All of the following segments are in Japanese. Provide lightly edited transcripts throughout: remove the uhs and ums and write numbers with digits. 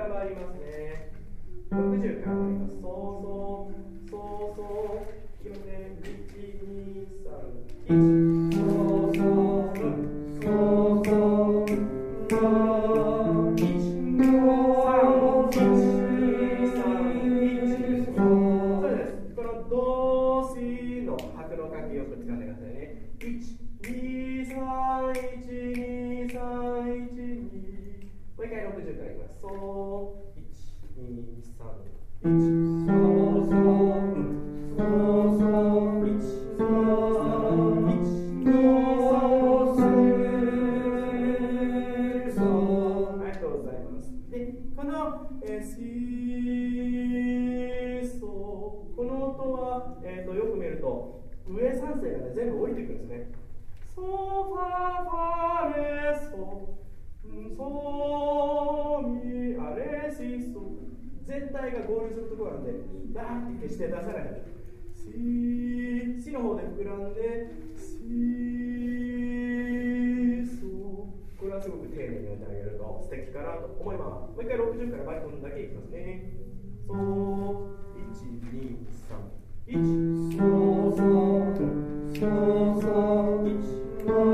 から参りますね。60から参ります。そうそうそう。いきますね。1、2、3、1。そうそうそうそう。1、2、3、1、そうです。このドシの拍の関係よく使ってくださいね。1、2、3、1、2、3、1、2。もう一回60からいきます。そう、1、2、3、1、そうそう、そうそう、1、2、3、1、2、3、そう。ありがとうございます。で、この、この音は、よく見ると、上3声がね、全部降りてくるんですね。ソファファレソ。ソミアレシソ全体が合流するところなんでバーって決して出さないでシの方で膨らんでソこれはすごく丁寧にやってあげると素敵かなと思います。もう一回60からバリトンだけいきますね。ソ1、2、3、1、ソソソソ1、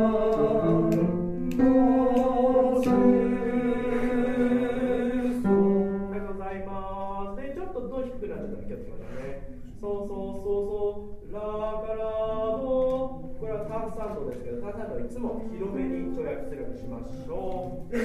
低くなっちゃったら気をつけましょうね。そうそうそうそう、ラからド。これは単三度ですけど、単三度はいつも広めに跳躍するようにしましょう。